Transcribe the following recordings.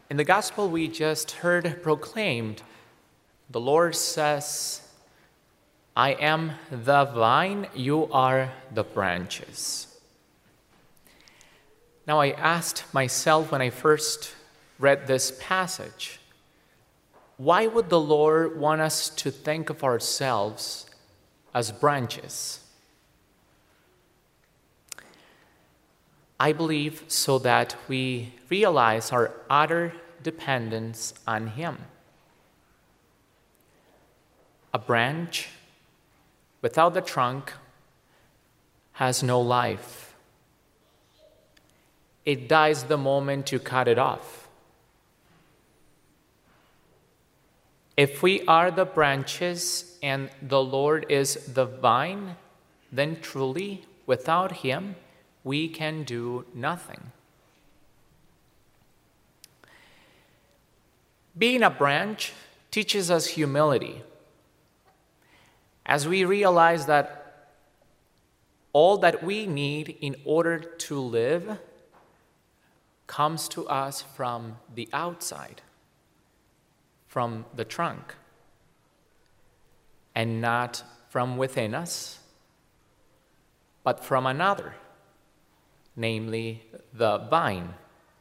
In the gospel we just heard proclaimed, the Lord says, I am the vine, you are the branches. Now I asked myself when I first read this passage, why would the Lord want us to think of ourselves as branches? I believe so that we realize our utter dependence on Him. A branch without the trunk has no life. It dies the moment you cut it off. If we are the branches and the Lord is the vine, then truly, without Him, we can do nothing. Being a branch teaches us humility. As we realize that all that we need in order to live comes to us from the outside, from the trunk, and not from within us, but from another, namely the vine.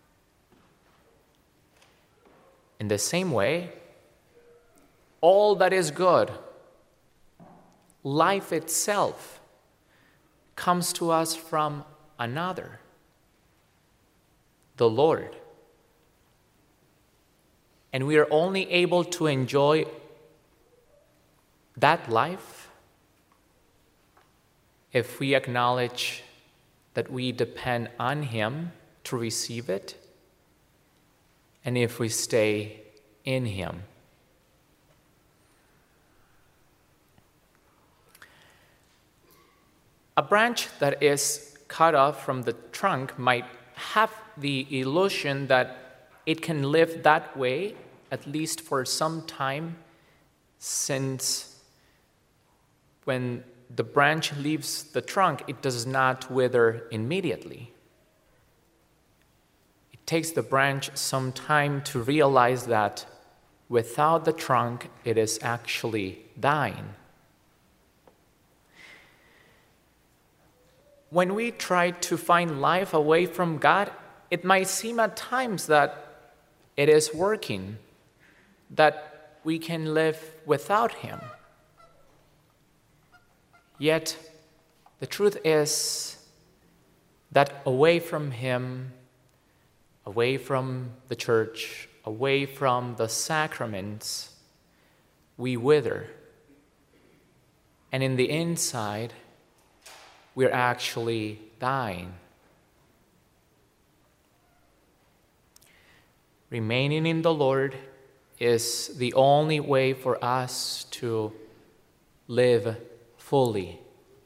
In the same way, all that is good, life itself, comes to us from another, the Lord. And we are only able to enjoy that life if we acknowledge that we depend on Him to receive it, and if we stay in Him. A branch that is cut off from the trunk might have the illusion that it can live that way, at least for some time, since when the branch leaves the trunk, it does not wither immediately. It takes the branch some time to realize that without the trunk, it is actually dying. When we try to find life away from God, it might seem at times that it is working, that we can live without Him. Yet, the truth is that away from Him, away from the church, away from the sacraments, we wither. And in the inside, we're actually dying. Remaining in the Lord is the only way for us to live fully.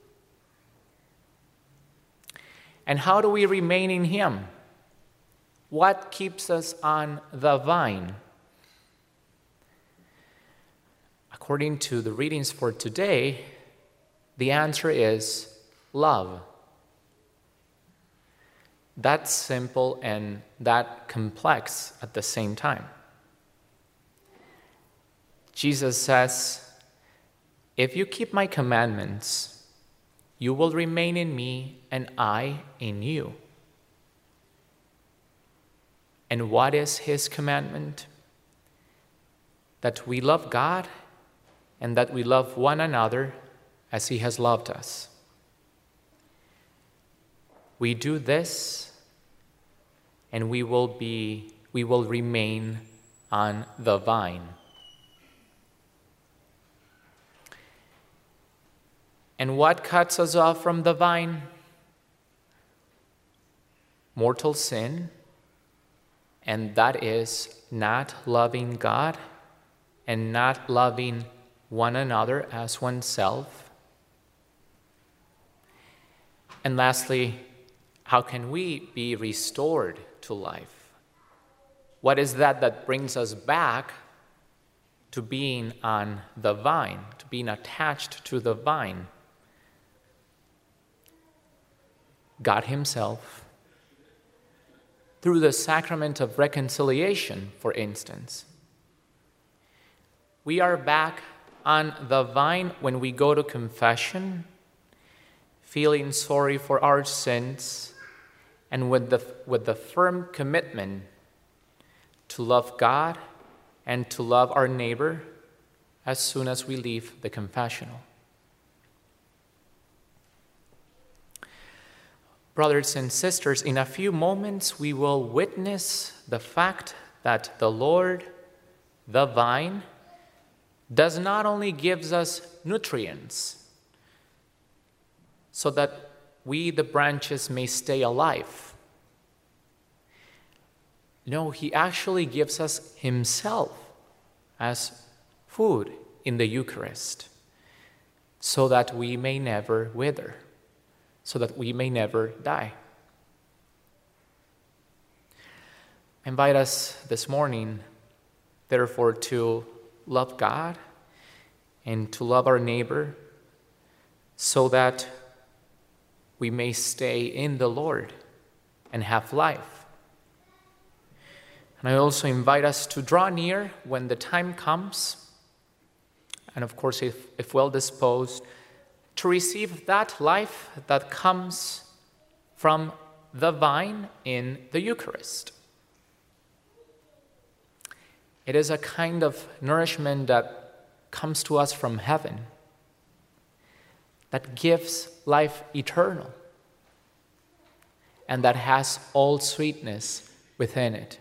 And how do we remain in Him? What keeps us on the vine? According to the readings for today, the answer is love. That's simple and that complex at the same time. Jesus says, if you keep my commandments, you will remain in me and I in you. And what is His commandment? That we love God and that we love one another as He has loved us. We do this, and we will remain on the vine. And what cuts us off from the vine? Mortal sin, and that is not loving God and not loving one another as oneself. And lastly, how can we be restored to life? What is that brings us back to being on the vine, to being attached to the vine? God Himself, through the sacrament of reconciliation, for instance. We are back on the vine when we go to confession, feeling sorry for our sins, and with the firm commitment to love God and to love our neighbor as soon as we leave the confessional. Brothers and sisters, in a few moments we will witness the fact that the Lord, the vine, does not only gives us nutrients so that we, the branches, may stay alive. No, he actually gives us himself as food in the Eucharist so that we may never wither, so that we may never die. I invite us this morning, therefore, to love God and to love our neighbor so that we may stay in the Lord and have life. And I also invite us to draw near when the time comes, and of course, if well disposed, to receive that life that comes from the vine in the Eucharist. It is a kind of nourishment that comes to us from heaven, that gives life eternal, and that has all sweetness within it.